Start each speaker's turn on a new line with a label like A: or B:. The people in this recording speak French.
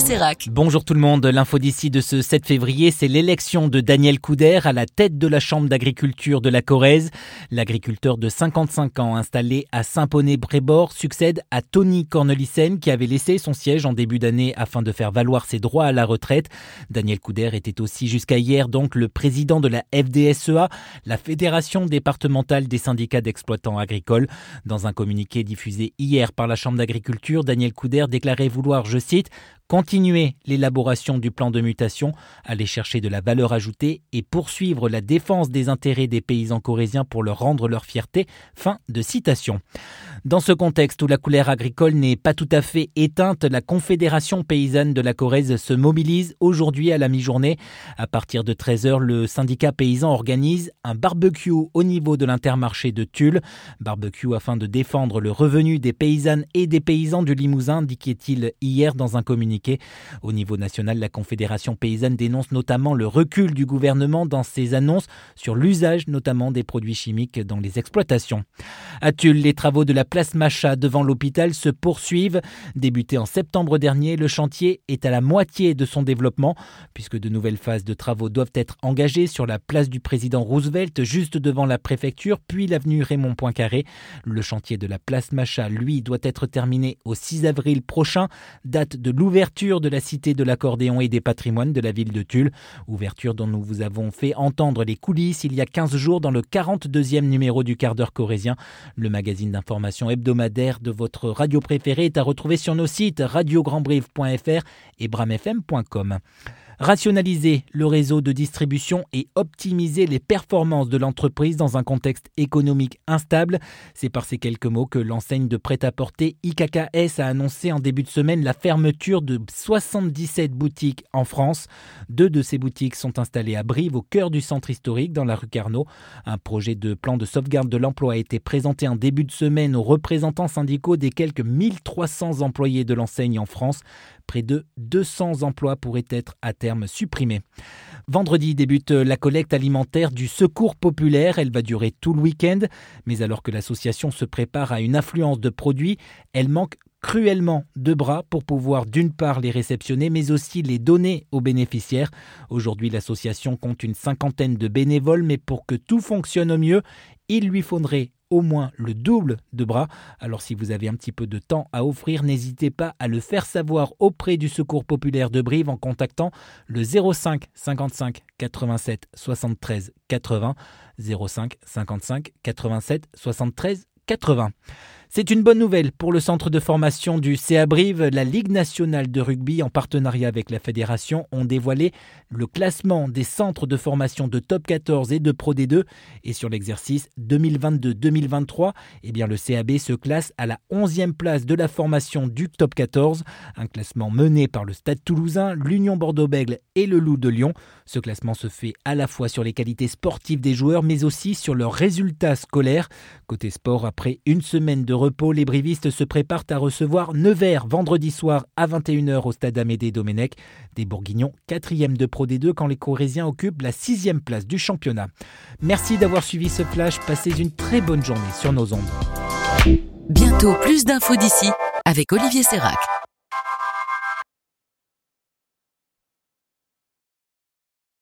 A: Sérac.
B: Bonjour tout le monde, l'info d'ici de ce 7 février, c'est l'élection de Daniel Couder à la tête de la Chambre d'agriculture de la Corrèze. L'agriculteur de 55 ans installé à Saint-Ponay-Bréborg succède à Tony Cornelissen qui avait laissé son siège en début d'année afin de faire valoir ses droits à la retraite. Daniel Couder était aussi jusqu'à hier donc le président de la FDSEA, la Fédération départementale des syndicats d'exploitants agricoles. Dans un communiqué diffusé hier par la Chambre d'agriculture, Daniel Couder déclarait vouloir, je cite, continuer l'élaboration du plan de mutation, aller chercher de la valeur ajoutée et poursuivre la défense des intérêts des paysans corréziens pour leur rendre leur fierté. Fin de citation. Dans ce contexte où la colère agricole n'est pas tout à fait éteinte, la Confédération paysanne de la Corrèze se mobilise aujourd'hui à la mi-journée. À partir de 13h, le syndicat paysan organise un barbecue au niveau de l'Intermarché de Tulle. Barbecue afin de défendre le revenu des paysannes et des paysans du Limousin, indiquait-il hier dans un communiqué. Au niveau national, la Confédération paysanne dénonce notamment le recul du gouvernement dans ses annonces sur l'usage notamment des produits chimiques dans les exploitations. À Tulle, les travaux de la place Macha devant l'hôpital se poursuivent. Débuté en septembre dernier, le chantier est à la moitié de son développement puisque de nouvelles phases de travaux doivent être engagées sur la place du président Roosevelt juste devant la préfecture puis l'avenue Raymond Poincaré. Le chantier de la place Macha, lui, doit être terminé au 6 avril prochain, date de l'ouverture de la Cité de l'Accordéon et des Patrimoines de la ville de Tulle. Ouverture dont nous vous avons fait entendre les coulisses il y a 15 jours dans le 42e numéro du Quart d'heure corrézien. Le magazine d'information hebdomadaire de votre radio préférée est à retrouver sur nos sites radiograndbrive.fr et bramfm.com. Rationaliser le réseau de distribution et optimiser les performances de l'entreprise dans un contexte économique instable. C'est par ces quelques mots que l'enseigne de prêt-à-porter IKKS a annoncé en début de semaine la fermeture de 77 boutiques en France. 2 de ces boutiques sont installées à Brive, au cœur du centre historique, dans la rue Carnot. Un projet de plan de sauvegarde de l'emploi a été présenté en début de semaine aux représentants syndicaux des quelques 1300 employés de l'enseigne en France. Près de 200 emplois pourraient être à terme supprimés. Vendredi débute la collecte alimentaire du Secours populaire. Elle va durer tout le week-end. Mais alors que l'association se prépare à une affluence de produits, elle manque cruellement de bras pour pouvoir d'une part les réceptionner mais aussi les donner aux bénéficiaires. Aujourd'hui, l'association compte une 50aine de bénévoles, mais pour que tout fonctionne au mieux, il lui faudrait au moins le double de bras. Alors si vous avez un petit peu de temps à offrir, n'hésitez pas à le faire savoir auprès du Secours populaire de Brive en contactant le 05 55 87 73 80 05 55 87 73 80. C'est une bonne nouvelle pour le centre de formation du CA Brive. La Ligue nationale de rugby, en partenariat avec la fédération, ont dévoilé le classement des centres de formation de Top 14 et de Pro D2. Et sur l'exercice 2022-2023, le CAB se classe à la 11e place de la formation du Top 14. Un classement mené par le Stade Toulousain, l'Union Bordeaux-Bègles et le Loup de Lyon. Ce classement se fait à la fois sur les qualités sportives des joueurs, mais aussi sur leurs résultats scolaires. Côté sport, après une semaine de repos, les brivistes se préparent à recevoir Nevers vendredi soir à 21h au stade Amédée Domenech. Des Bourguignons 4e de Pro D2 quand les Corréziens occupent la 6e place du championnat. Merci d'avoir suivi ce flash. Passez une très bonne journée sur nos ondes.
A: Bientôt plus d'infos d'ici avec Olivier Sérac.